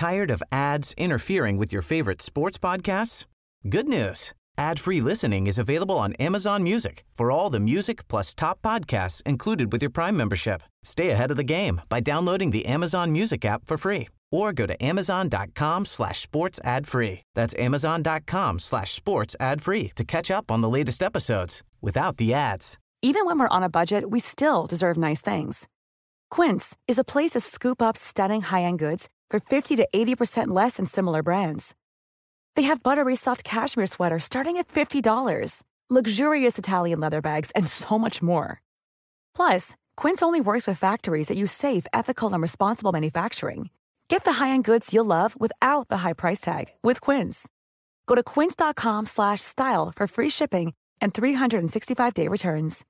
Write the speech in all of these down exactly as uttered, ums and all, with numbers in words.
Tired of ads interfering with your favorite sports podcasts? Good news. Ad-free listening is available on Amazon Music for all the music plus top podcasts included with your Prime membership. Stay ahead of the game by downloading the Amazon Music app for free or go to amazon.com slash sports ad free. That's amazon.com slash sports ad free to catch up on the latest episodes without the ads. Even when we're on a budget, we still deserve nice things. Quince is a place to scoop up stunning high-end goods for fifty to eighty percent less than similar brands. They have buttery soft cashmere sweaters starting at fifty dollars, luxurious Italian leather bags, and so much more. Plus, Quince only works with factories that use safe, ethical, and responsible manufacturing. Get the high-end goods you'll love without the high price tag with Quince. Go to quince.com slash style for free shipping and three sixty-five day returns.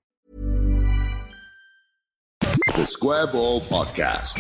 The Square Ball Podcast.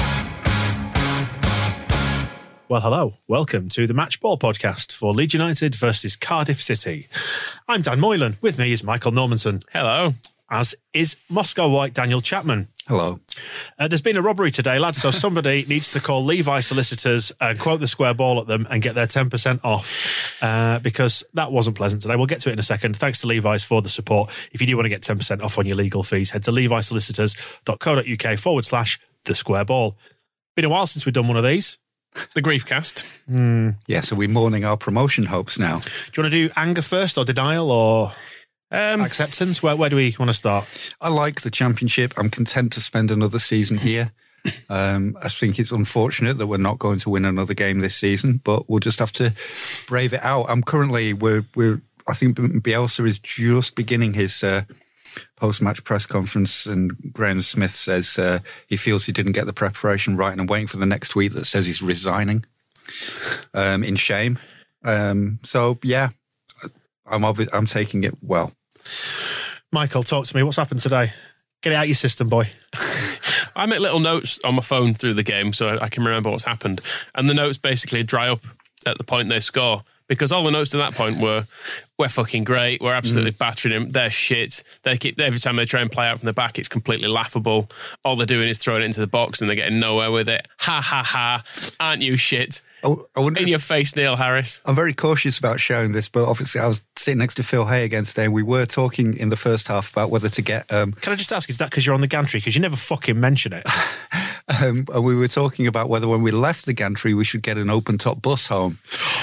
Well, hello. Welcome to the Match Ball Podcast for Leeds United versus Cardiff City. I'm Dan Moylan. With me is Michael Normanson. Hello. As is Moscow White Daniel Chapman. Hello. Uh, there's been a robbery today, lads, so somebody needs to call Levi Solicitors and quote the square ball at them and get their ten percent off uh, because that wasn't pleasant today. We'll get to it in a second. Thanks to Levi's for the support. If you do want to get ten percent off on your legal fees, head to levisolicitors.co.uk forward slash the square ball. Been a while since we've done one of these. The Griefcast. Mm. Yeah, so we're mourning our promotion hopes now. Do you want to do anger first or denial or... Um, acceptance? Where, where do we want to start? I like the Championship. I'm content to spend another season here. Um, I think it's unfortunate that we're not going to win another game this season, but we'll just have to brave it out. I'm currently, we're, we're I think Bielsa is just beginning his uh, post-match press conference, and Graham Smith says uh, he feels he didn't get the preparation right, and I'm waiting for the next tweet that says he's resigning um, in shame. Um, so, yeah, I'm obvi- I'm taking it well. Michael, talk to me. What's happened today? Get it out your system, boy. I make little notes on my phone through the game so I can remember what's happened. And the notes basically dry up at the point they score. Because all the notes to that point were, we're fucking great, we're absolutely mm. battering them, they're shit. They keep, every time they try and play out from the back, it's completely laughable. All they're doing is throwing it into the box and they're getting nowhere with it. Ha, ha, ha. Aren't you shit? I, I wonder, in your face, Neil Harris. I'm very cautious about sharing this, but obviously I was sitting next to Phil Hay again today, and we were talking in the first half about whether to get... Um, Can I just ask, is that because you're on the gantry? Because you never fucking mention it. um, and we were talking about whether when we left the gantry, we should get an open-top bus home.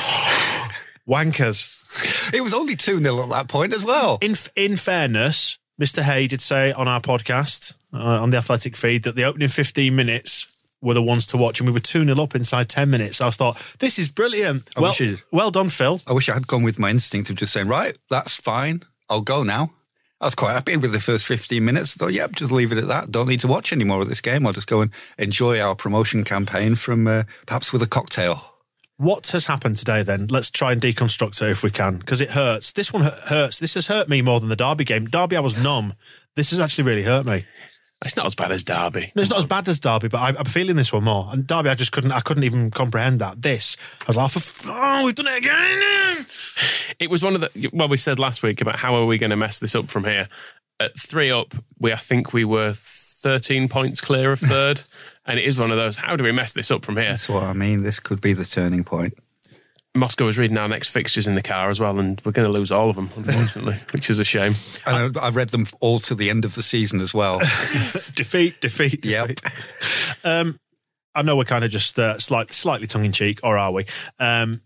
Wankers. It was only two nil at that point as well. In in fairness, Mister Hay did say on our podcast, uh, on the Athletic feed, that the opening fifteen minutes were the ones to watch, and we were two nil up inside ten minutes. I thought, this is brilliant. I well, wish it, well done, Phil. I wish I had gone with my instinct of just saying, right, that's fine, I'll go now. I was quite happy with the first fifteen minutes. I thought, yep, just leave it at that. Don't need to watch any more of this game. I'll just go and enjoy our promotion campaign from uh, perhaps with a cocktail. What has happened today, then? Let's try and deconstruct it if we can, because it hurts. This one hurts. This has hurt me more than the Derby game. Derby, I was numb. This has actually really hurt me. It's not as bad as Derby. No, it's not as bad as Derby, but I, I'm feeling this one more. And Derby, I just couldn't. I couldn't even comprehend that. This, I was like, oh, we've done it again. It was one of the. Well, we said last week about how are we going to mess this up from here. At three up, we I think we were thirteen points clear of third. And it is one of those, how do we mess this up from here? That's what I mean. This could be the turning point. Moscow was reading our next fixtures in the car as well, and we're going to lose all of them, unfortunately, which is a shame. And I, I read them all to the end of the season as well. defeat, defeat, Yep. defeat. Um, I know we're kind of just uh, slight, slightly tongue-in-cheek, or are we? Um,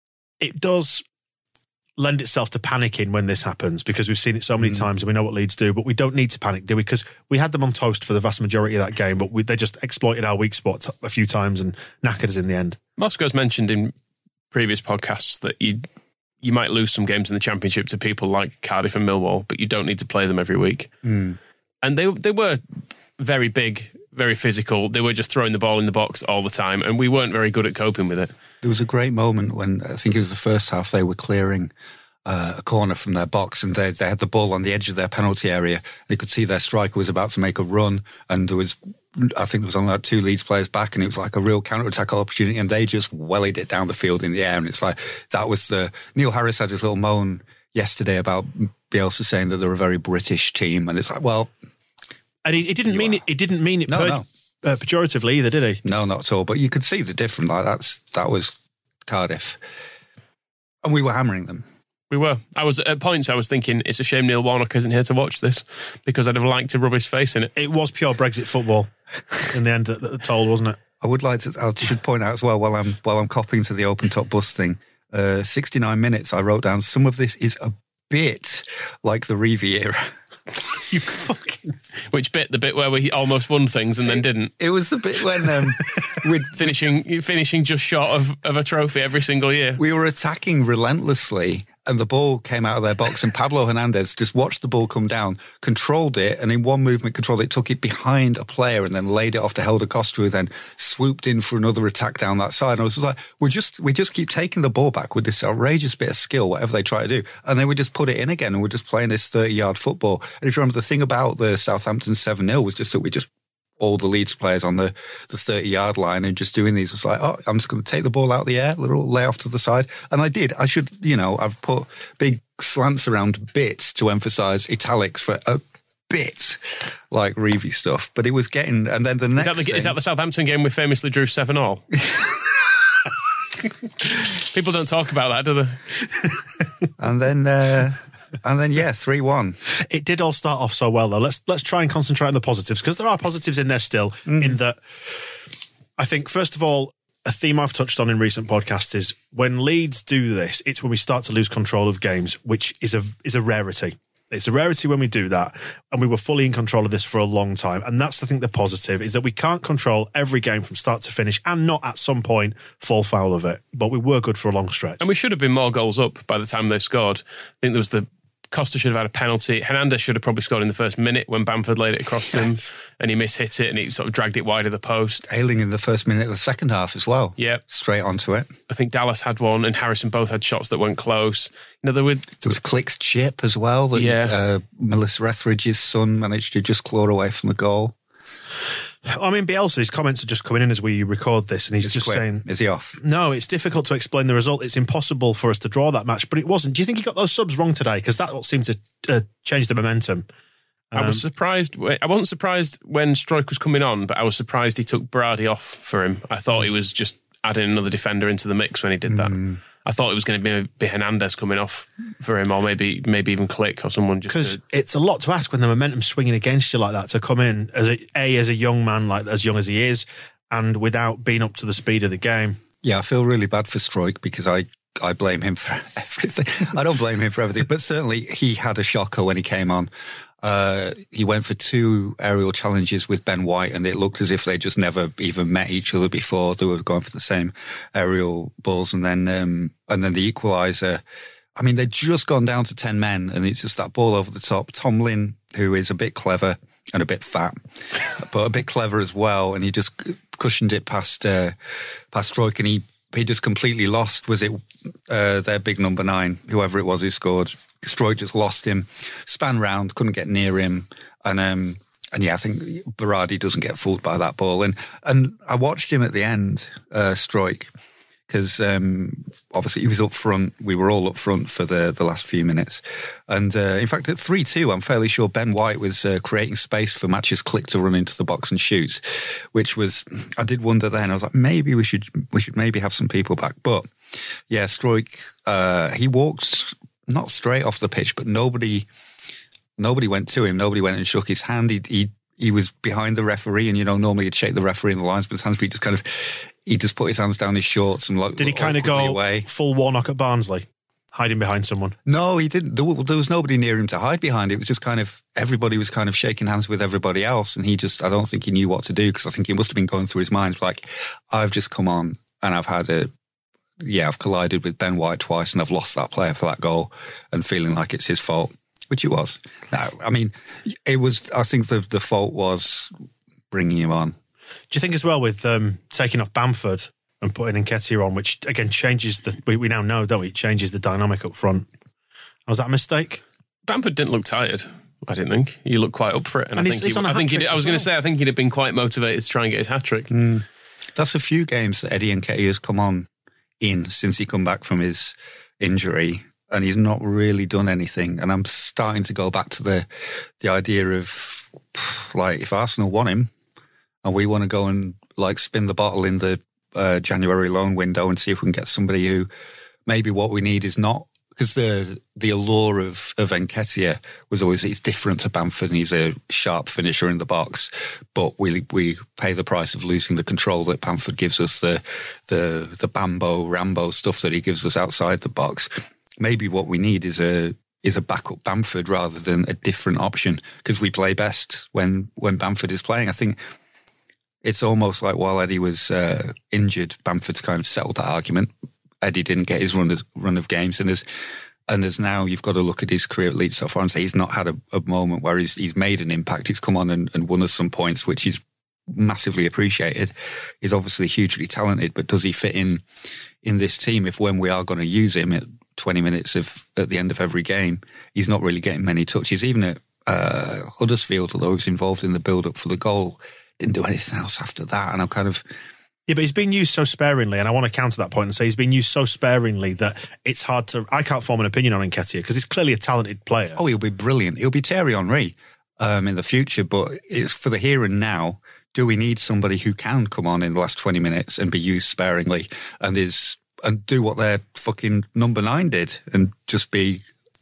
it does lend itself to panicking when this happens, because we've seen it so many mm. times and we know what Leeds do, but we don't need to panic, do we? Because we had them on toast for the vast majority of that game, but we, they just exploited our weak spot a few times and knackered us in the end. Moscow's mentioned in previous podcasts that you you might lose some games in the Championship to people like Cardiff and Millwall, but you don't need to play them every week. Mm. And they they were very big, very physical. They were just throwing the ball in the box all the time, and we weren't very good at coping with it. There was a great moment when, I think it was the first half, they were clearing uh, a corner from their box, and they, they had the ball on the edge of their penalty area. They could see their striker was about to make a run, and there was, I think there was only like two Leeds players back, and it was like a real counter-attack opportunity, and they just wellied it down the field in the air. And it's like, that was the... Neil Harris had his little moan yesterday about Bielsa saying that they're a very British team, and it's like, well... And it, it didn't mean it, it didn't mean it... No, per- no. uh, pejoratively either, did he? No, not at all. But you could see the difference. Like that's that was Cardiff, and we were hammering them. We were. I was at points. I was thinking it's a shame Neil Warnock isn't here to watch this because I'd have liked to rub his face in it. It was pure Brexit football in the end. That, that told, wasn't it? I would like to. I should point out as well while I'm while I'm copying to the open top bus thing. Uh, sixty-nine minutes. I wrote down some of this is a bit like the Reeve era. You fucking... Which bit? The bit where we almost won things and then didn't? It was the bit when um, we'd, finishing finishing just short of, of a trophy every single year. We were attacking relentlessly and the ball came out of their box and Pablo Hernandez just watched the ball come down, controlled it, and in one movement controlled it, took it behind a player and then laid it off to Helder Costa, who then swooped in for another attack down that side. And I was just like, we just we just keep taking the ball back with this outrageous bit of skill, whatever they try to do. And then we just put it in again and we're just playing this thirty-yard football. And if you remember, the thing about the Southampton seven nil was just that we just all the Leeds players on the, the thirty-yard line and just doing these. It's like, oh, I'm just going to take the ball out of the air, little lay off to the side. And I did. I should, you know, I've put big slants around bits to emphasise italics for a bit, like Reeve stuff. But it was getting, and then the next Is that the, thing, is that the Southampton game we famously drew seven all? People don't talk about that, do they? And then... Uh, And then, yeah, three one. It did all start off so well, though. Let's let's try and concentrate on the positives, because there are positives in there still, mm. in that I think, first of all, a theme I've touched on in recent podcasts is when Leeds do this, it's when we start to lose control of games, which is a is a rarity. It's a rarity when we do that, and we were fully in control of this for a long time. And that's, I think, the positive, is that we can't control every game from start to finish and not at some point fall foul of it. But we were good for a long stretch. And we should have been more goals up by the time they scored. I think there was the Costa should have had a penalty. Hernandez should have probably scored in the first minute when Bamford laid it across to him and he mishit it and he sort of dragged it wide of the post. Ayling in the first minute of the second half as well. Yeah. Straight onto it. I think Dallas had one and Harrison both had shots that went close. You know, there, were, there was Click's chip as well that yeah. uh, Melissa Etheridge's son managed to just claw away from the goal. I mean, Bielsa's comments are just coming in as we record this, and he's just, just saying... Is he off? No, it's difficult to explain the result. It's impossible for us to draw that match, but it wasn't. Do you think he got those subs wrong today? Because that seemed to uh, change the momentum. Um, I was surprised. I wasn't surprised when Struijk was coming on, but I was surprised he took Berardi off for him. I thought he was just adding another defender into the mix when he did that. Mm. I thought it was going to be, be Hernandez coming off for him, or maybe maybe even Click or someone. Just because to... it's a lot to ask when the momentum's swinging against you like that, to come in as a, a as a young man, like as young as he is, and without being up to the speed of the game. Yeah, I feel really bad for Struijk because I I blame him for everything. I don't blame him for everything, but certainly he had a shocker when he came on. Uh, he went for two aerial challenges with Ben White, and it looked as if they just never even met each other before. They were going for the same aerial balls, and then um, and then the equaliser. I mean, they'd just gone down to ten men, and it's just that ball over the top. Tomlin, who is a bit clever and a bit fat, but a bit clever as well, and he just cushioned it past uh, past Struijk, and he he just completely lost. Was it uh, their big number nine, whoever it was who scored? Struijk just lost him, span round, couldn't get near him, and um, and yeah, I think Berardi doesn't get fooled by that ball. And and I watched him at the end, uh, Struijk, because um, obviously he was up front. We were all up front for the the last few minutes, and uh, in fact at three two, I'm fairly sure Ben White was uh, creating space for Matches Click to run into the box and shoot, which was, I did wonder then. I was like, maybe we should we should maybe have some people back, but yeah, Struijk, uh, he walked. Not straight off the pitch, but nobody nobody went to him. Nobody went and shook his hand. He he, he was behind the referee, and, you know, normally he'd shake the referee in the linesman's hands, but he just kind of, he just put his hands down his shorts and looked. Did he kind of go away. Full Warnock at Barnsley, hiding behind someone? No, he didn't. There, there was nobody near him to hide behind. It was just kind of, everybody was kind of shaking hands with everybody else, and he just, I don't think he knew what to do, because I think he must have been going through his mind, like, I've just come on and I've had a, yeah, I've collided with Ben White twice and I've lost that player for that goal, and feeling like it's his fault, which it was. No, I mean, it was, I think the the fault was bringing him on. Do you think as well with um, taking off Bamford and putting Nketiah on, which again changes the, we, we now know, don't we, it changes the dynamic up front. Was that a mistake? Bamford didn't look tired, I didn't think. He looked quite up for it. And, and I he's, think, he's he, on a I, think hat-trick I was well. going to say, I think he'd have been quite motivated to try and get his hat-trick. Mm. That's a few games that Eddie Nketiah has come on in since he come back from his injury, and he's not really done anything. And I'm starting to go back to the the idea of, like, if Arsenal want him and we want to go and like spin the bottle in the uh, January loan window and see if we can get somebody who maybe what we need is not, because the the allure of, of Nketiah was always he's different to Bamford and he's a sharp finisher in the box, but we we pay the price of losing the control that Bamford gives us, the the the Bambo Rambo stuff that he gives us outside the box. Maybe what we need is a is a backup Bamford rather than a different option, because we play best when when Bamford is playing. I think it's almost like while Eddie was uh, injured, Bamford's kind of settled that argument. Eddie didn't get his run of, run of games, and there's and there's now you've got to look at his career at Leeds so far and say he's not had a, a moment where he's he's made an impact. He's come on and, and won us some points, which is massively appreciated. He's obviously hugely talented, but does he fit in in this team if when we are going to use him at twenty minutes of at the end of every game, he's not really getting many touches. Even at uh, Huddersfield, although he was involved in the build up for the goal, didn't do anything else after that. And I'm kind of. Yeah, but he's been used so sparingly, and I want to counter that point and say he's been used so sparingly that it's hard to... I can't form an opinion on Nketiah because he's clearly a talented player. Oh, he'll be brilliant. He'll be Thierry Henry um, in the future, but it's for the here and now. Do we need somebody who can come on in the last twenty minutes and be used sparingly and is and do what their fucking number nine did and just be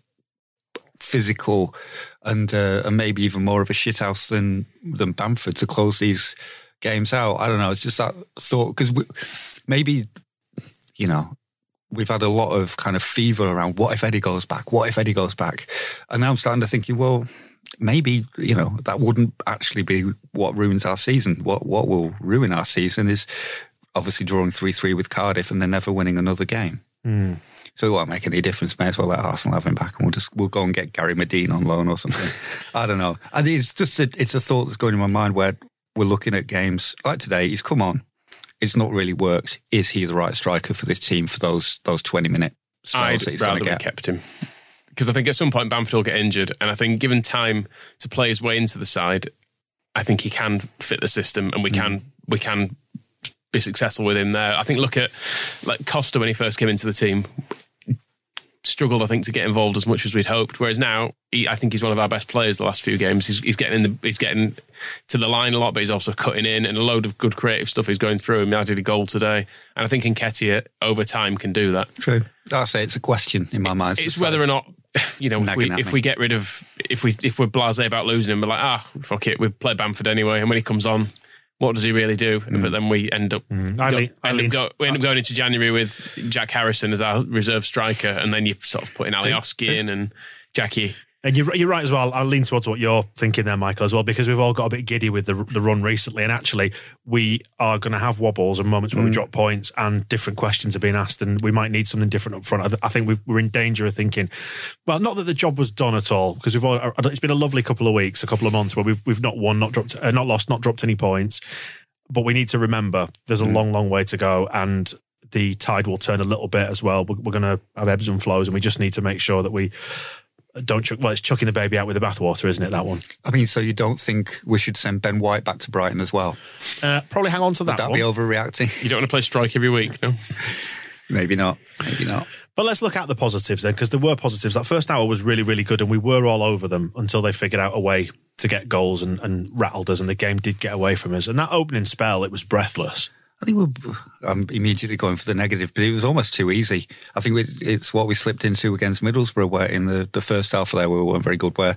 physical and uh, and maybe even more of a shithouse than than Bamford to close these games out? I don't know. It's just that thought, because maybe, you know, we've had a lot of kind of fever around what if Eddie goes back? What if Eddie goes back? And now I'm starting to think, well, maybe, you know, that wouldn't actually be what ruins our season. What what will ruin our season is obviously drawing three three with Cardiff and then never winning another game. Mm. So it won't make any difference. May as well let Arsenal have him back, and we'll just we'll go and get Gary Medine on loan or something. I don't know. I think it's just a, it's a thought that's going in my mind where we're looking at games like today. He's come on. It's not really worked. Is he the right striker for this team for those those twenty minute spells I'd that he's rather going to we get? kept him, because I think at some point Bamford will get injured, and I think given time to play his way into the side, I think he can fit the system, and we mm. can we can be successful with him there. I think look at like Costa when he first came into the team. Struggled, I think, to get involved as much as we'd hoped. Whereas now, he, I think he's one of our best players the last few games. He's, he's getting in the, he's getting to the line a lot, but he's also cutting in, and a load of good creative stuff is going through him. I did a goal today, and I think Nketiah over time can do that. True. I'll say it's a question in my mind. It's whether or not, you know, if we, if we get rid of, if we if we're blasé about losing him, we're like, ah, fuck it, we play Bamford anyway, and when he comes on, what does he really do? Mm. But then we end up, mm. go, lean, end up go, we end up going into January with Jack Harrison as our reserve striker, and then you're sort of putting Alioski in and Jackie. And you're, you're right as well. I'll lean towards what you're thinking there, Michael, as well, because we've all got a bit giddy with the the run recently, and actually we are going to have wobbles and moments where mm. we drop points and different questions are being asked, and we might need something different up front. I think we've, we're in danger of thinking, well, not that the job was done at all, because we've all, it's been a lovely couple of weeks, a couple of months where we've we've not won, not dropped, uh, not lost, not dropped any points. But we need to remember there's a mm. long, long way to go, and the tide will turn a little bit as well. We're, we're going to have ebbs and flows, and we just need to make sure that we don't chuck, well, it's chucking the baby out with the bathwater, isn't it, that one? I mean, so you don't think we should send Ben White back to Brighton as well? Uh, probably hang on to that Would that one. be overreacting? You don't want to play strike every week, no? Maybe not. Maybe not. But let's look at the positives then, because there were positives. That first hour was really, really good, and we were all over them until they figured out a way to get goals and, and rattled us, and the game did get away from us. And that opening spell, it was breathless. I think we're I'm immediately going for the negative, but it was almost too easy. I think we, it's what we slipped into against Middlesbrough, where in the, the first half of there we weren't very good, where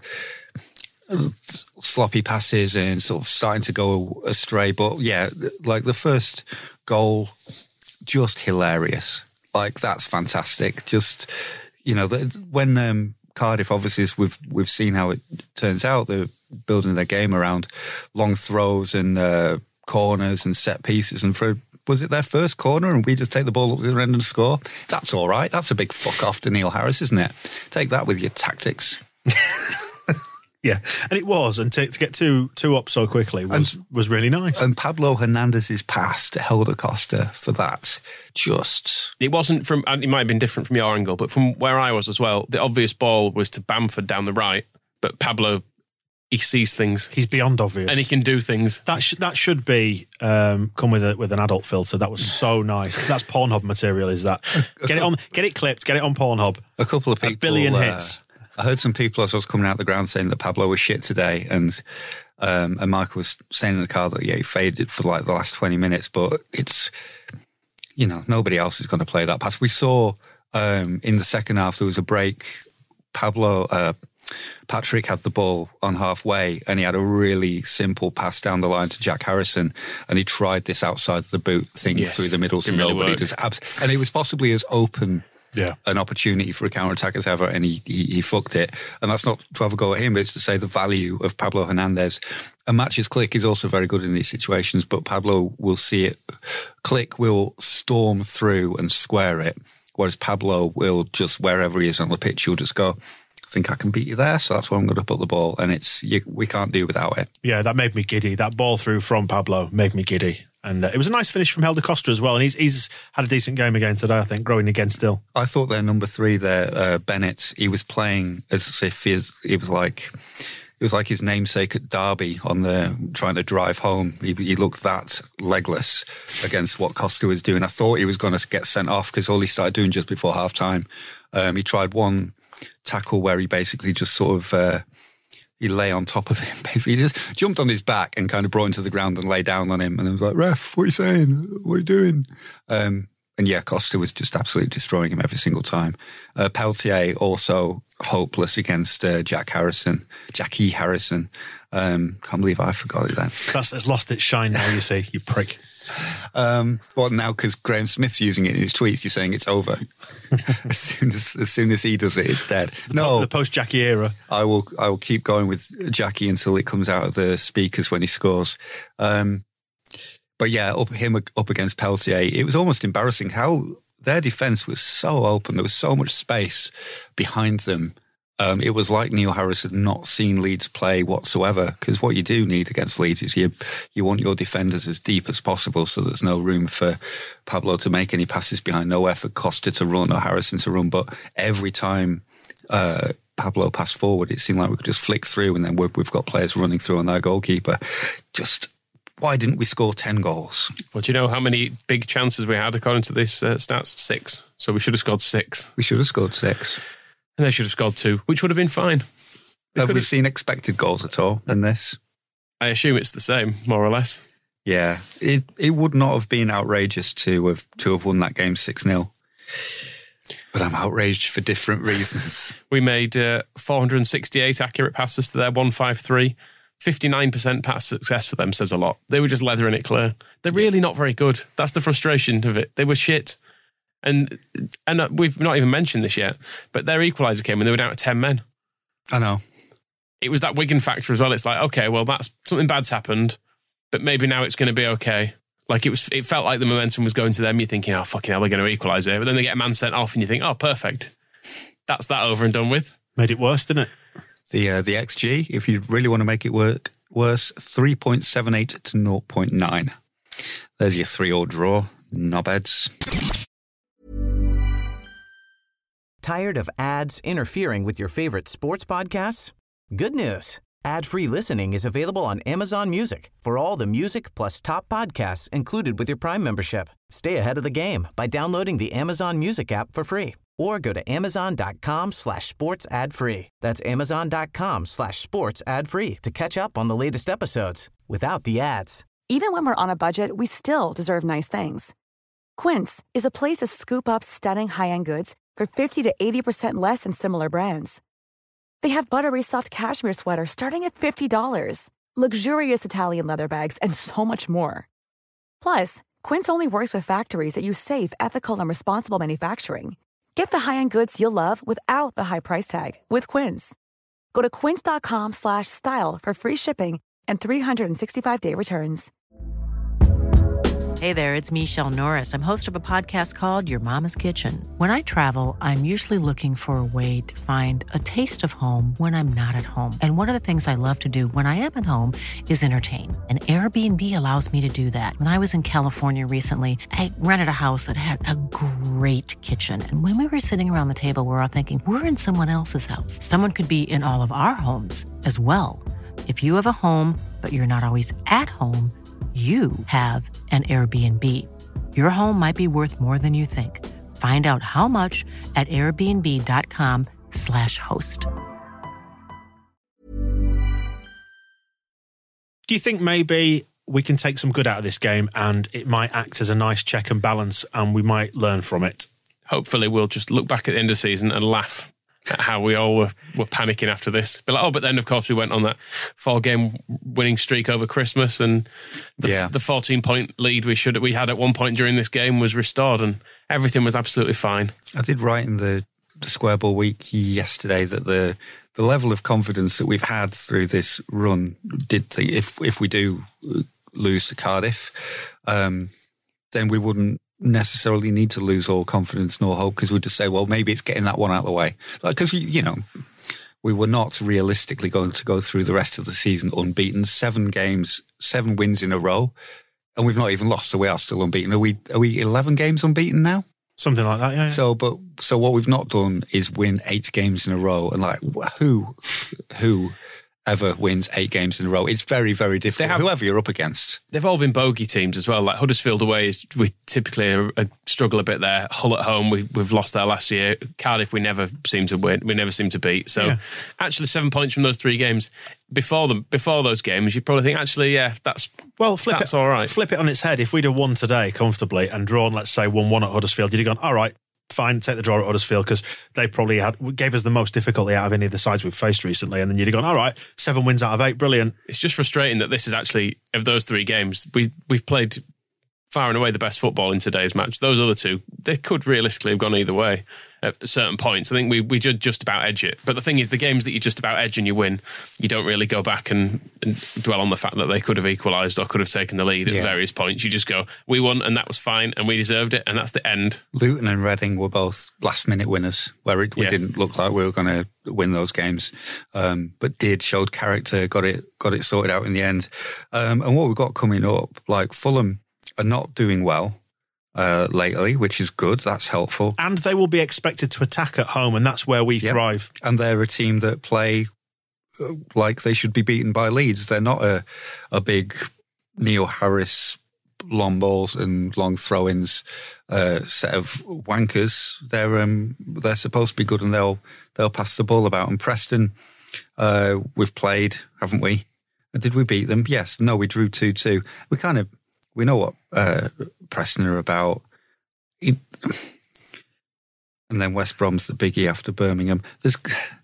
sloppy passes and sort of starting to go astray. But yeah, like the first goal, just hilarious. Like, that's fantastic. Just, you know, the, when um, Cardiff, obviously, we've we've seen how it turns out. They're building their game around long throws and uh, corners and set pieces. And for, was it their first corner and we just take the ball up the other end and score? That's all right. That's a big fuck off to Neil Harris, isn't it? Take that with your tactics. Yeah, and it was, and to, to get two two up so quickly was and, was really nice. And Pablo Hernandez's pass to Helder Costa for that, just... It wasn't from, it might have been different from your angle, but from where I was as well, the obvious ball was to Bamford down the right, but Pablo, he sees things. He's beyond obvious. And he can do things. That sh- that should be, um, come with a, with an adult filter. That was so nice. That's Pornhub material, is that? Get it on, get it clipped, get it on Pornhub. A couple of people... A billion uh, hits. I heard some people as I was coming out the ground saying that Pablo was shit today, and Um, and Michael was saying in the car that, yeah, he faded for like the last twenty minutes, but it's, you know, nobody else is going to play that pass. We saw um, in the second half, there was a break. Pablo, uh, Patrick had the ball on halfway and he had a really simple pass down the line to Jack Harrison, and he tried this outside the boot thing yes. through the middle to really nobody. work. Just abs- and it was possibly as open yeah. an opportunity for a counter-attack as ever, and he, he he fucked it. And that's not to have a go at him, it's to say the value of Pablo Hernandez. And Matches Click is also very good in these situations, but Pablo will see it. Click will storm through and square it, whereas Pablo will just, wherever he is on the pitch, he'll just go, I think I can beat you there, so that's where I'm going to put the ball. And it's you, we can't do without it. Yeah, that made me giddy. That ball through from Pablo made me giddy. And uh, it was a nice finish from Helder Costa as well. And he's he's had a decent game again today, I think, growing again still. I thought their number three there, uh, Bennett, he was playing as if he was, he was like... It was like his namesake at Derby on the trying to drive home. He, he looked that legless against what Costa was doing. I thought he was going to get sent off because all he started doing just before half time. Um, he tried one tackle where he basically just sort of uh, he lay on top of him. Basically, he just jumped on his back and kind of brought him to the ground and lay down on him. And I was like, "Ref, what are you saying? What are you doing?" Um, And yeah, Costa was just absolutely destroying him every single time. Uh, Peltier also hopeless against uh, Jack Harrison, Jackie Harrison. Um, can't believe I forgot it then. That's it's lost its shine now, you see, you prick. Um, well, now because Graham Smith's using it in his tweets, you're saying it's over. as soon as as soon as he does it, it's dead. The no, po- the post-Jackie era. I will I will keep going with Jackie until it comes out of the speakers when he scores. Um, But yeah, up him up against Peltier, it was almost embarrassing how their defence was so open. There was so much space behind them. Um, it was like Neil Harris had not seen Leeds play whatsoever, because what you do need against Leeds is you you want your defenders as deep as possible so there's no room for Pablo to make any passes behind, nowhere for Costa to run or Harrison to run. But every time uh, Pablo passed forward, it seemed like we could just flick through and then we've, we've got players running through on their goalkeeper. Just... Why didn't we score ten goals? Well, do you know how many big chances we had according to these uh, stats? Six. So we should have scored six. We should have scored six. And they should have scored two, which would have been fine. We have we have... seen expected goals at all in this? I assume it's the same, more or less. Yeah. It it would not have been outrageous to have, to have won that game six nil. But I'm outraged for different reasons. We made uh, four hundred sixty-eight accurate passes to their one fifty-three. fifty-nine percent pass success for them says a lot. They were just leathering it clear. They're really not very good. That's the frustration of it. They were shit. And and we've not even mentioned this yet, but their equaliser came when they were down to ten men. I know. It was that Wigan factor as well. It's like, okay, well, that's something bad's happened, but maybe now it's going to be okay. Like it was, it felt like the momentum was going to them. You're thinking, oh, fucking hell, they're going to equalise here. But then they get a man sent off and you think, oh, perfect. That's that over and done with. Made it worse, didn't it? The uh, the X G, if you really want to make it work worse, three point seven eight to zero point nine. There's your three-all draw, knobheads. Tired of ads interfering with your favorite sports podcasts? Good news. Ad-free listening is available on Amazon Music for all the music plus top podcasts included with your Prime membership. Stay ahead of the game by downloading the Amazon Music app for free or go to amazon.com slash sports ad free. That's amazon.com slash sports ad free to catch up on the latest episodes without the ads. Even when we're on a budget, we still deserve nice things. Quince is a place to scoop up stunning high-end goods for fifty to eighty percent less than similar brands. They have buttery soft cashmere sweaters starting at fifty dollars, luxurious Italian leather bags, and so much more. Plus, Quince only works with factories that use safe, ethical, and responsible manufacturing. Get the high-end goods you'll love without the high price tag with Quince. Go to quince.com slash style for free shipping and three sixty-five day returns. Hey there, it's Michelle Norris. I'm host of a podcast called Your Mama's Kitchen. When I travel, I'm usually looking for a way to find a taste of home when I'm not at home. And one of the things I love to do when I am at home is entertain. And Airbnb allows me to do that. When I was in California recently, I rented a house that had a great kitchen. And when we were sitting around the table, we were all thinking, we're in someone else's house. Someone could be in all of our homes as well. If you have a home, but you're not always at home, you have an Airbnb. Your home might be worth more than you think. Find out how much at airbnb.com slash host. Do you think maybe we can take some good out of this game and it might act as a nice check and balance and we might learn from it? Hopefully we'll just look back at the end of the season and laugh at how we all were, were panicking after this. But like, oh, but then of course we went on that four-game winning streak over Christmas, and the, yeah. the fourteen-point lead we should we had at one point during this game was restored, and everything was absolutely fine. I did write in the, the Square Ball Week yesterday that the the level of confidence that we've had through this run did think if if we do lose to Cardiff, um, then we wouldn't necessarily need to lose all confidence nor hope, because we'd just say, well, maybe it's getting that one out of the way. Because, like, you know, we were not realistically going to go through the rest of the season unbeaten. Seven games, seven wins in a row, and we've not even lost, so we are still unbeaten. Are we Are we eleven games unbeaten now? Something like that, yeah. yeah. So, but so what we've not done is win eight games in a row, and like who, who ever wins eight games in a row? It's very, very difficult. Have, whoever you're up against, they've all been bogey teams as well. Like Huddersfield away is we typically uh, struggle a bit there. Hull at home, we, we've lost there last year. Cardiff, we never seem to win. We never seem to beat. So yeah. actually, seven points from those three games. Before them, before those games, you'd probably think, actually, yeah, that's well, flip that's it, all right. Flip it on its head. If we'd have won today comfortably and drawn, let's say, one one at Huddersfield, you'd have gone, all right, fine, take the draw at Huddersfield, because they probably had gave us the most difficulty out of any of the sides we've faced recently, and then you'd have gone, all right, seven wins out of eight, brilliant. It's just frustrating that this is actually, of those three games, we, we've played far and away the best football in today's match. Those other two, they could realistically have gone either way at certain points. I think we, we did just about edge it. But the thing is, the games that you just about edge and you win, you don't really go back and, and dwell on the fact that they could have equalised or could have taken the lead at yeah. various points. You just go, we won and that was fine and we deserved it, and that's the end. Luton and Reading were both last-minute winners, where it we yeah. didn't look like we were going to win those games, um, but did, showed character, got it got it sorted out in the end. Um, and what we've got coming up, like Fulham are not doing well Uh, lately, which is good. That's helpful. And they will be expected to attack at home, and that's where we yep. thrive. And they're a team that play like they should be beaten by Leeds. They're not a a big Neil Harris long balls and long throw-ins uh, set of wankers. They're um, they're supposed to be good, and they'll they'll pass the ball about. And Preston, uh, we've played, haven't we? Did we beat them? Yes. No, we drew two two. We kind of we know what uh, Preston are about. It, and then West Brom's the biggie after Birmingham. There's,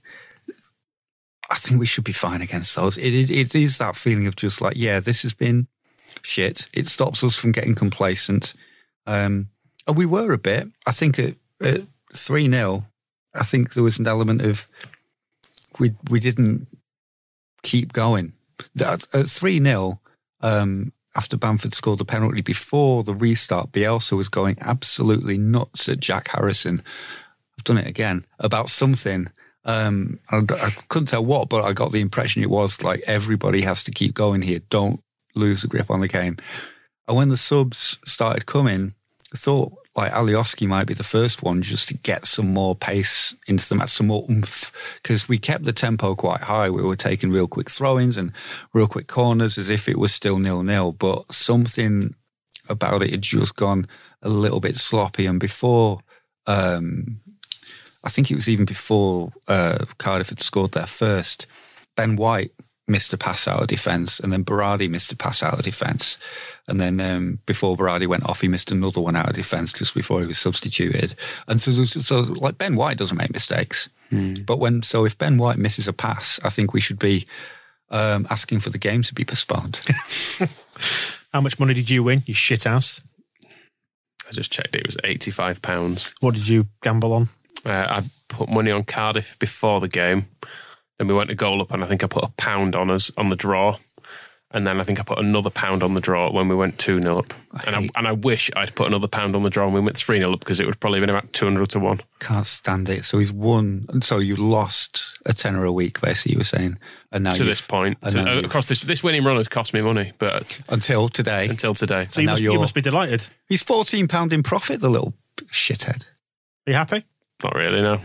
I think we should be fine against those. It, it, it is that feeling of just like, yeah, this has been shit. It stops us from getting complacent. Um, and we were a bit. I think at, at three nil, I think there was an element of we we didn't keep going. That, at three nil, um, after Bamford scored the penalty, before the restart, Bielsa was going absolutely nuts at Jack Harrison. I've done it again, about something. Um, I, I couldn't tell what, but I got the impression it was like everybody has to keep going here. Don't lose the grip on the game. And when the subs started coming, I thought like Alioski might be the first one just to get some more pace into the match, some more oomph, because we kept the tempo quite high. We were taking real quick throw-ins and real quick corners as if it was still nil-nil, but something about it had just gone a little bit sloppy. And before, um, I think it was even before uh, Cardiff had scored their first, Ben White missed a pass out of defence, and then Berardi missed a pass out of defence. And then um, before Berardi went off, he missed another one out of defence just before he was substituted. And so, so like Ben White doesn't make mistakes. Mm. But when, so if Ben White misses a pass, I think we should be um, asking for the game to be postponed. How much money did you win, you shithouse? I just checked, it was eighty-five pounds. What did you gamble on? Uh, I put money on Cardiff before the game. Then we went a goal up, and I think I put a pound on us on the draw. And then I think I put another pound on the draw when we went two nil up. I and, I, and I wish I'd put another pound on the draw when we went three nil up, because it would probably have been about two hundred to one. Can't stand it. So he's won. So you lost a tenner a week, basically, you were saying. And now to this point. So, uh, across this this winning run has cost me money. but Until today. Until today. So you must, you must be delighted. He's fourteen pounds in profit, the little shithead. Are you happy? Not really, no.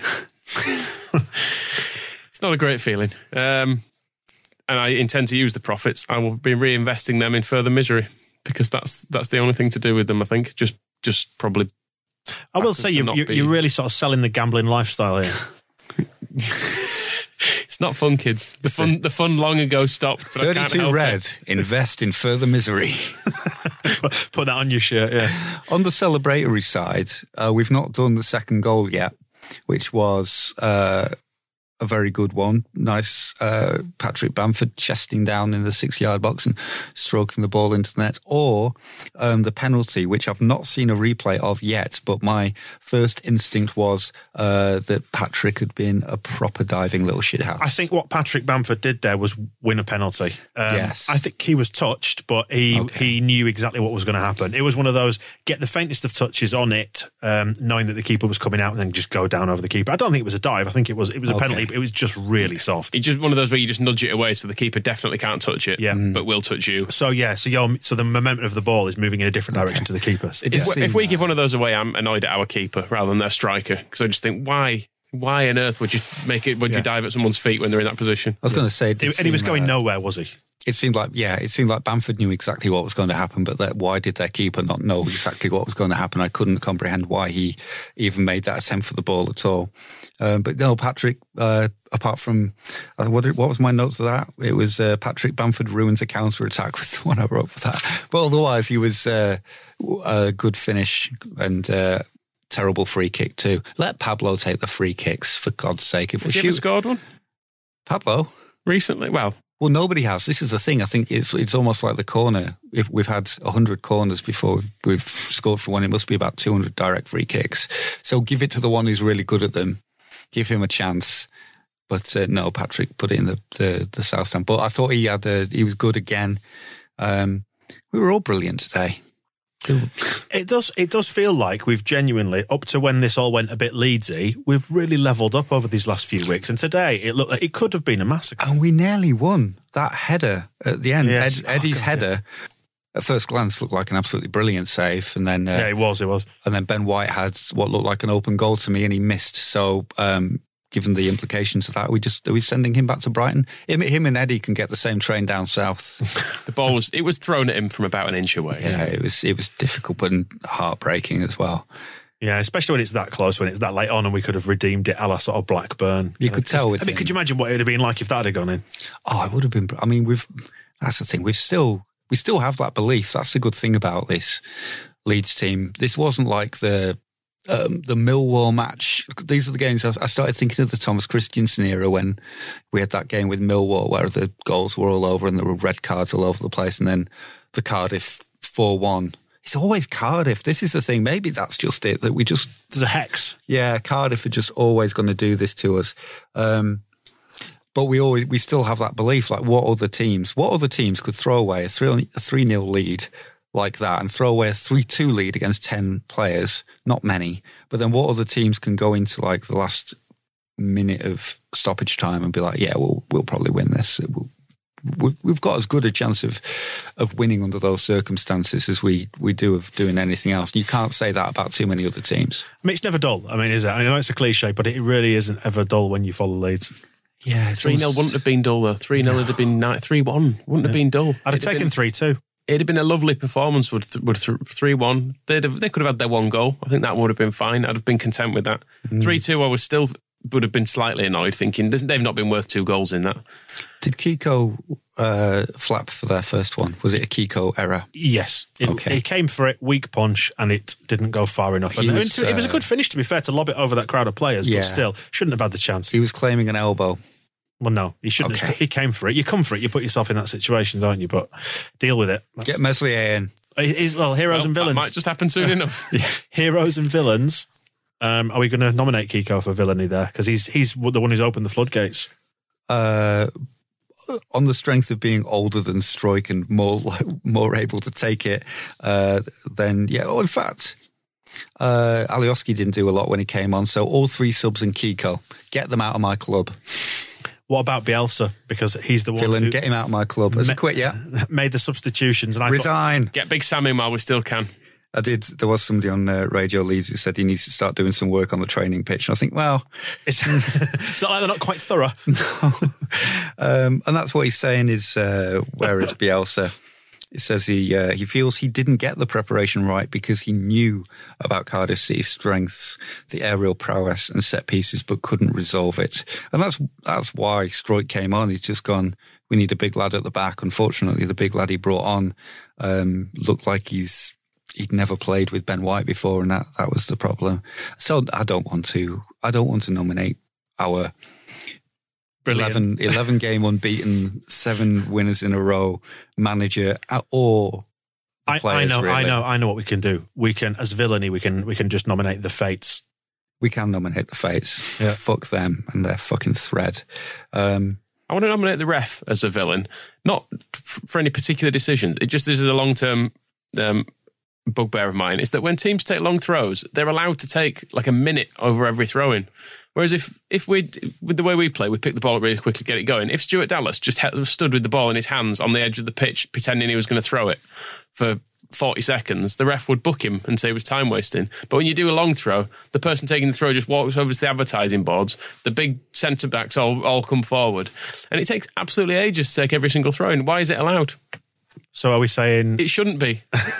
It's not a great feeling. Um, and I intend to use the profits. I will be reinvesting them in further misery, because that's that's the only thing to do with them, I think. Just just probably... I will say you, you, you're really sort of selling the gambling lifestyle here. It's It's not fun, kids. The fun, the fun long ago stopped. But I can't thirty-two help red, it. invest in further misery. Put that on your shirt, yeah. On the celebratory side, uh, we've not done the second goal yet, which was uh, a very good one. Nice uh, Patrick Bamford chesting down in the six-yard box and stroking the ball into the net. Or um, the penalty, which I've not seen a replay of yet, but my first instinct was uh, that Patrick had been a proper diving little shithouse. I think what Patrick Bamford did there was win a penalty. Um, Yes. I think he was touched, but he Okay. he knew exactly what was going to happen. It was one of those, get the faintest of touches on it, um, knowing that the keeper was coming out, and then just go down over the keeper. I don't think it was a dive. I think it was it was a Okay. penalty, but it was just really soft. It's just one of those where you just nudge it away so the keeper definitely can't touch it, Yeah. but will touch you. So, yeah, so you're, so the momentum of the ball is moving in a different direction to the keeper. It did If, we- seem if we that. give one of those away, I'm annoyed at our keeper rather than their striker because I just think, why why on earth would you make it, would Yeah. you dive at someone's feet when they're in that position? I was going to say, it did And he was seem, going uh, nowhere, was he? It seemed like, yeah, it seemed like Bamford knew exactly what was going to happen, but that, why did their keeper not know exactly what was going to happen? I couldn't comprehend why he even made that attempt for the ball at all. Um, but no, Patrick, uh, apart from, uh, what, did, what was my note to that? It was uh, Patrick Bamford ruins a counter-attack was the one I wrote for that. But otherwise, he was uh, a good finish and uh, terrible free kick too. Let Pablo take the free kicks, for God's sake. If Has we he ever shoot scored one Pablo... recently? Well, Well, nobody has. This is the thing. I think it's it's almost like the corner. If we've had one hundred corners before we've scored for one, it must be about two hundred direct free kicks. So give it to the one who's really good at them. Give him a chance. But uh, no, Patrick put it in the, the, the south stand. But I thought he had a, he was good again. Um, we were all brilliant today. It does It does feel like we've genuinely, up to when this all went a bit Leedsy, we've really levelled up over these last few weeks. And today, it looked like it could have been a massacre. And we nearly won. That header at the end, Yes. Ed, Eddie's Oh, God, header, at first glance looked like an absolutely brilliant save. And then... Uh, Yeah, it was, it was. And then Ben White had what looked like an open goal to me, and he missed. So, um, given the implications of that, are we just are we sending him back to Brighton? Him, him and Eddie can get the same train down south. the ball was it was thrown at him from about an inch away. Yeah, it was it was difficult and heartbreaking as well. Yeah, especially when it's that close, when it's that late on, and we could have redeemed it a la sort of Blackburn. You could tell with I mean, him. could you imagine what it would have been like if that had gone in? Oh, it would have been. I mean, we've. That's the thing. We've still we still have that belief. That's the good thing about this Leeds team. This wasn't like the. Um, the Millwall match. These are the games I I started thinking of the Thomas Christiansen era when we had that game with Millwall where the goals were all over and there were red cards all over the place, and then the Cardiff four one. It's always Cardiff. This is the thing. Maybe that's just it, that we just... There's a hex. Yeah, Cardiff are just always going to do this to us. Um, but we always we still have that belief, like what other teams, what other teams could throw away a three a three nil lead like that and throw away a three two lead against ten players? Not many. But then what other teams can go into like the last minute of stoppage time and be like, yeah, we'll we'll probably win this. We'll, we've, we've got as good a chance of of winning under those circumstances as we, we do of doing anything else. You can't say that about too many other teams. I mean, it's never dull. I mean, is it? I know it's a cliche, but it really isn't ever dull when you follow Leeds. Yeah, three nil wouldn't have been dull though. three nil would have been three one. Wouldn't have been dull. I'd have It'd taken been- three two. It'd have been a lovely performance with with three one. They'd have, they could have had their one goal. I think that would have been fine. I'd have been content with that. three two, I was still would have been slightly annoyed, thinking they've not been worth two goals in that. Did Kiko uh, flap for their first one? Was it a Kiko error? Yes. It, Okay. He came for it, weak punch, and it didn't go far enough. He And was, it was a uh, good finish, to be fair, to lob it over that crowd of players, Yeah. but still, shouldn't have had the chance. He was claiming an elbow. Well, no, he shouldn't. Okay. Have, he came for it. You come for it. You put yourself in that situation, don't you? But deal with it. That's, Get Meslier in. He's- well, heroes Well, and that villains. might just happen soon enough. Heroes and villains. Um, are we going to nominate Kiko for villainy there? Because he's he's the one who's opened the floodgates. Uh, on the strength of being older than Stroik and more more able to take it, uh, then yeah. Oh, in fact, uh, Alioski didn't do a lot when he came on. So all three subs and Kiko, get them out of my club. What about Bielsa? Because he's the one Villain, who get him out of my club. Has he Ma- quit yet? made the substitutions. And I thought, Resign. Get Big Sam in while we still can. I did. There was somebody on uh, Radio Leeds who said he needs to start doing some work on the training pitch. And I think, well, it's, it's not like they're not quite thorough. um, and that's what he's saying is, uh, where is Bielsa? It says he uh, he feels he didn't get the preparation right because he knew about Cardiff City's strengths, the aerial prowess and set pieces, but couldn't resolve it. And that's that's why Struijk came on. He's just gone, we need a big lad at the back. Unfortunately, the big lad he brought on um, looked like he's he'd never played with Ben White before, and that, that was the problem. So I don't want to I don't want to nominate our eleven, eleven game unbeaten, seven winners in a row manager or I, players, I know, really. I know, I know what we can do. We can, as villainy, we can, we can just nominate the Fates. We can nominate the Fates. Yeah. Fuck them and their fucking thread. Um, I want to nominate the ref as a villain, not f- for any particular decisions. It just this is a long term um, bugbear of mine. Is that when teams take long throws, they're allowed to take like a minute over every throw in. Whereas if if we with the way we play, we pick the ball up really quickly, get it going. If Stuart Dallas just had, stood with the ball in his hands on the edge of the pitch, pretending he was going to throw it for forty seconds, the ref would book him and say it was time wasting. But when you do a long throw, the person taking the throw just walks over to the advertising boards. The big centre backs all all come forward, and it takes absolutely ages to take every single throw in. Why is it allowed? So are we saying it shouldn't be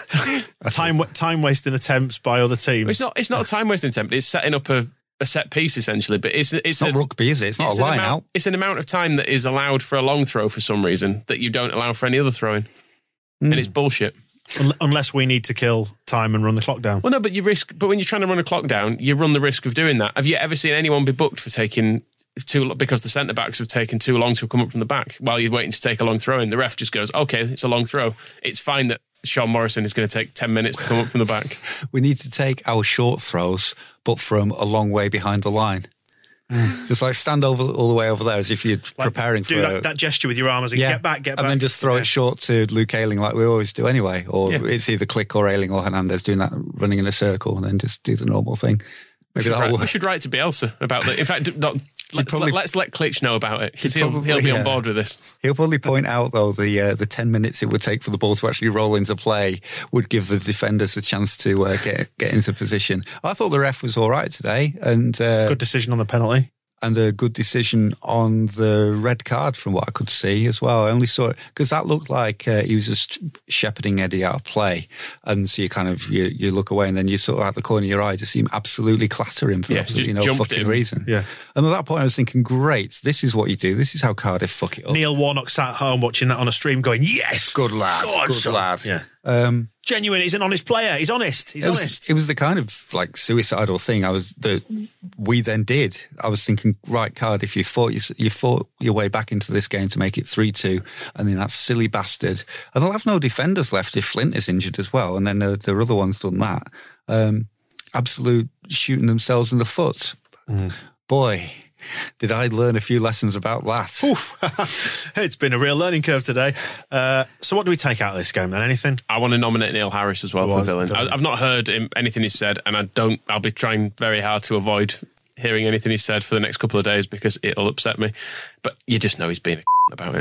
time time wasting attempts by other teams? It's not. It's not a time wasting attempt. It's setting up a. a set piece essentially, but it's it's, it's not a, rugby, is it? It's not it's a line amount, out. It's an amount of time that is allowed for a long throw for some reason that you don't allow for any other throwing, mm. and it's bullshit. Unless we need to kill time and run the clock down. Well, no, but you risk. But when you're trying to run a clock down, you run the risk of doing that. Have you ever seen anyone be booked for taking too because the centre backs have taken too long to come up from the back while you're waiting to take a long throw in? The ref just goes, "Okay, it's a long throw. It's fine that Sean Morrison is going to take ten minutes to come up from the back." We need to take our short throws, but from a long way behind the line. Mm. Just like stand over all the way over there as if you're like preparing do for that, a, that gesture with your arm as a yeah, get back, get and back. And then just throw yeah. it short to Luke Ayling like we always do anyway. Or yeah. it's either Click or Ayling or Hernandez doing that, running in a circle, and then just do the normal thing. Maybe we, should write, we should write to Bielsa about that. In fact, not, let's, probably, let, let's let Klitsch know about it because he'll, he'll be yeah. on board with this. He'll probably point out, though, the uh, the ten minutes it would take for the ball to actually roll into play would give the defenders a chance to uh, get get into position. I thought the ref was all right today. and uh, Good decision on the penalty. And a good decision on the red card from what I could see as well. I only saw it because that looked like uh, he was just shepherding Eddie out of play. And so you kind of, you, you look away and then you sort of out the corner of your eye to see him absolutely clatter him for yeah, absolutely no fucking him. reason. Yeah. And at that point I was thinking, great, this is what you do. This is how Cardiff fuck it up. Neil Warnock sat at home watching that on a stream going, yes! Good lad, God, good son. lad. Yeah. Um, Genuine, he's an honest player. He's honest. He's it was, honest. It was the kind of like suicidal thing I was that we then did. I was thinking, right, Cardiff, you fought you, you fought your way back into this game to make it three two, and then that silly bastard. And they'll have no defenders left if Flint is injured as well, and then the, the other one's done that. Um, absolute shooting themselves in the foot. Mm. Boy, did I learn a few lessons about that. Oof. It's been a real learning curve today. Uh, so what do we take out of this game then? Anything? I want to nominate Neil Harris as well, well for villain. villain. I've not heard him, anything he's said, and I don't. I'll be trying very hard to avoid hearing anything he's said for the next couple of days because it'll upset me. But you just know he's being a about it.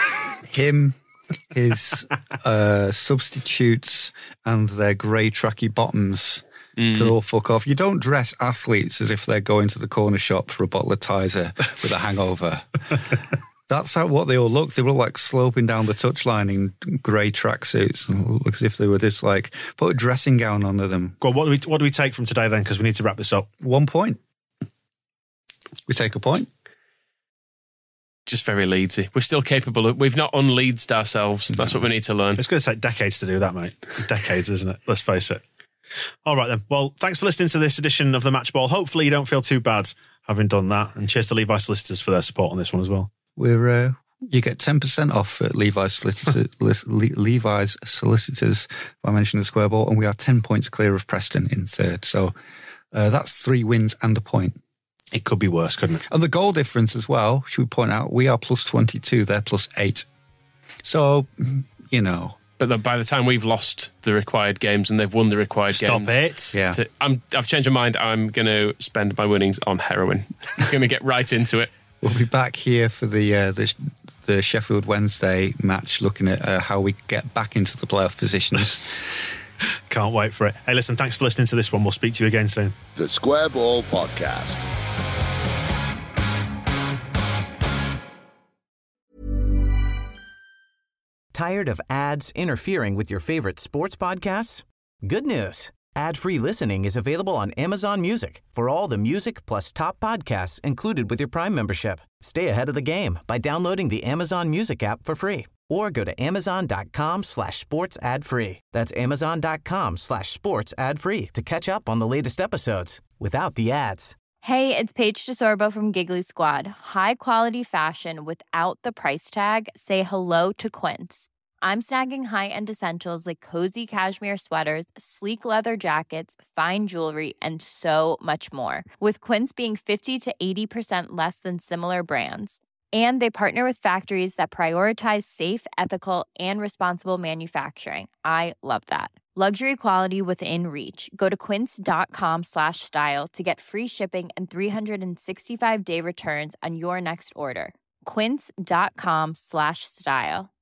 Him, his uh, substitutes and their grey tracky bottoms mm. can all fuck off. You don't dress athletes as if they're going to the corner shop for a bottle of Tizer with a hangover. That's how what they all look. They were all like sloping down the touchline in grey tracksuits, and look as if they were just like put a dressing gown under them. Go on, what do we what do we take from today then? Because we need to wrap this up. One point. We take a point. Just very Leedsy. We're still capable of. We've not unleadsed ourselves. That's what we need to learn. It's going to take decades to do that, mate. Decades, isn't it? Let's face it. All right then. Well, thanks for listening to this edition of the Match Ball. Hopefully, you don't feel too bad having done that. And cheers to Levi Solicitors for their support on this one as well. We're uh, you get ten percent off at Levi's Solicitors, Le- Levi's Solicitors by mentioning the Square Ball, and we are ten points clear of Preston in third. So uh, that's three wins and a point. It could be worse, couldn't it? And the goal difference as well, should we point out, we are plus twenty-two, they're plus eight. So, you know. But the, by the time we've lost the required games and they've won the required Stop games... Stop it. Yeah. To, I'm, I've changed my mind. I'm going to spend my winnings on heroin. I'm going to get right into it. We'll be back here for the uh, the, the Sheffield Wednesday match, looking at uh, how we get back into the playoff positions. Can't wait for it. Hey, listen, thanks for listening to this one. We'll speak to you again soon. The Square Ball Podcast. Tired of ads interfering with your favorite sports podcasts? Good news. Ad-free listening is available on Amazon Music for all the music plus top podcasts included with your Prime membership. Stay ahead of the game by downloading the Amazon Music app for free or go to amazon.com slash sports ad free. That's amazon.com slash sports ad free to catch up on the latest episodes without the ads. Hey, it's Paige DeSorbo from Giggly Squad. High quality fashion without the price tag. Say hello to Quince. I'm snagging high-end essentials like cozy cashmere sweaters, sleek leather jackets, fine jewelry, and so much more. With Quince being fifty to eighty percent less than similar brands. And they partner with factories that prioritize safe, ethical, and responsible manufacturing. I love that. Luxury quality within reach. Go to quince.com slash style to get free shipping and three sixty-five day returns on your next order. Quince.com slash style.